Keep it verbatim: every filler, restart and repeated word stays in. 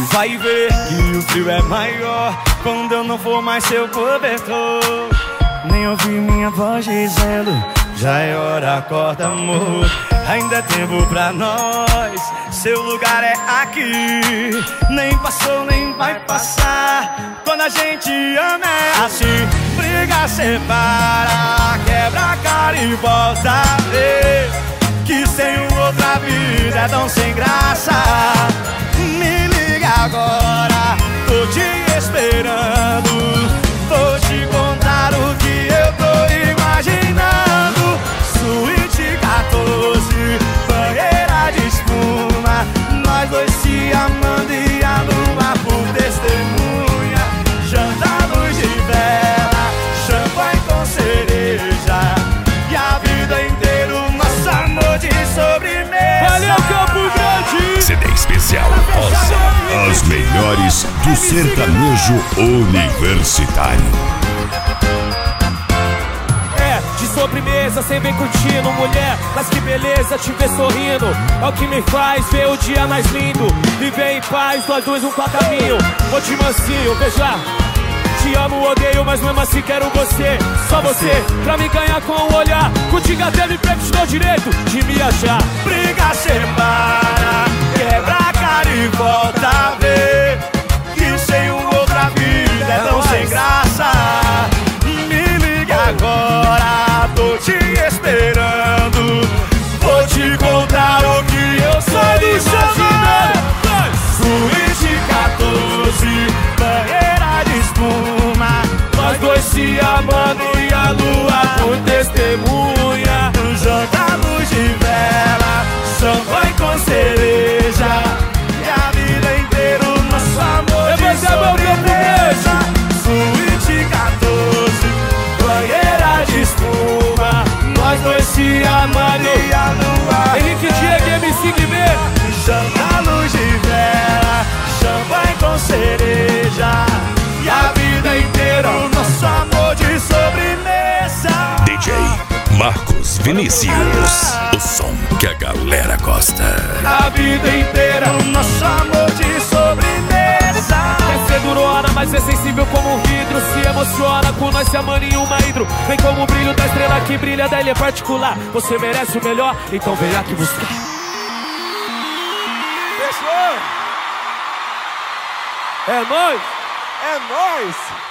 vai ver que o frio é maior quando eu não for mais seu cobertor. Nem ouvi minha voz dizendo, já é hora, acorda amor. Ainda é tempo pra nós, seu lugar é aqui. Nem passou, nem vai passar. Quando a gente ama é assim. Briga, separa, quebra a cara e volta a ver que sem outra vida é tão sem graça. Me liga agora, tô te esperando. Vou te contar o que eu tô imaginando. Suíte quatorze, banheira de espuma, nós dois se amando e a lua por testemunha. Janta, luz de vela, champanhe com cereja, e a vida inteira o nosso amor de sobremesa. Valeu, Campo Grande! C D especial Rosa, as melhores do sertanejo universitário. De sobremesa, sem bem curtindo, mulher, mas que beleza te ver sorrindo. É o que me faz ver o dia mais lindo. Viver em paz, nós dois um pra caminho. Vou te mansinho, beijar. Te amo, odeio, mas mesmo assim quero você. Só você, pra me ganhar com o olhar. Contigo até me pego, te dou direito de me achar. Briga, separa, quebra a cara e volta a ver que sem outra vida é tão sem graça. Me liga agora, tô te esperando. Vou te contar o que eu sou imaginando. Suíte quatorze, banheira de espuma, nós dois se amando e a lua por testemunha. Janta, luz de vela, champanhe com cereja, e a vida inteira o nosso amor de sobremesa. Suíte quatorze, banheira de espuma, nós dois se amando e a lua. Henrique Diego, M C Guimê. Janta, luz de vela, champanhe com cereja, e a vida inteira o nosso amor de sobremesa. D J Marcos Vinícius, o som que a galera gosta. A vida inteira o nosso amor de sobremesa. Quer ser durona, mas é sensível como um vidro. Se emociona com nós se amando em uma hidro. Vem como o brilho da estrela que brilha da ilha particular. Você merece o melhor, então vem aqui buscar. Fechou? É nóis! É nóis!